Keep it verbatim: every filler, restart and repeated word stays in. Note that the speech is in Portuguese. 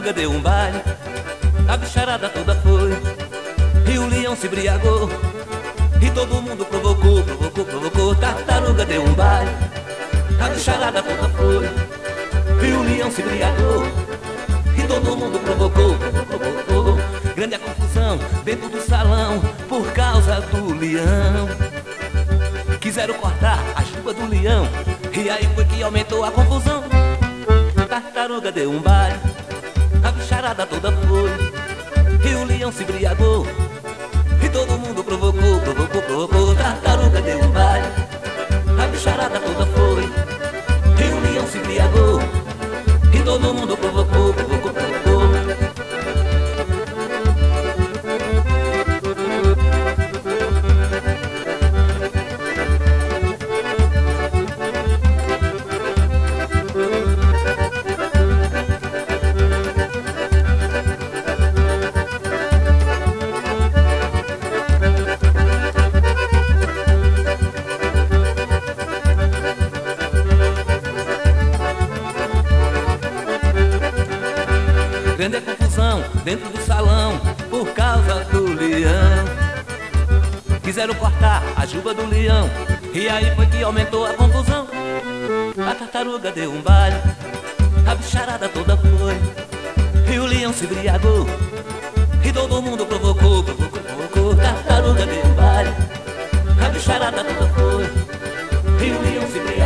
tartaruga deu um baile, a bicharada toda foi, e o leão se embriagou, e todo mundo provocou, provocou, provocou. Tartaruga deu um baile, a bicharada toda foi, e o leão se embriagou, e todo mundo provocou, provocou, provocou. Grande a confusão dentro do salão por causa do leão. Quiseram cortar a juba do leão, e aí foi que aumentou a confusão. Tartaruga deu um baile, a bicharada toda foi, e o leão se embriagou, e todo mundo provocou, provocou, provocou. Tartaruga deu um baile, a bicharada toda foi, e o leão se embriagou, e todo mundo provocou, provocou, provocou. Grande confusão dentro do salão por causa do leão. Quiseram cortar a juba do leão, e aí foi que aumentou a confusão. A tartaruga deu um baile, a bicharada toda foi, e o leão se embriagou, e todo mundo provocou, provocou, provocou. Tartaruga deu um baile, a bicharada toda foi, e o leão se embriagou.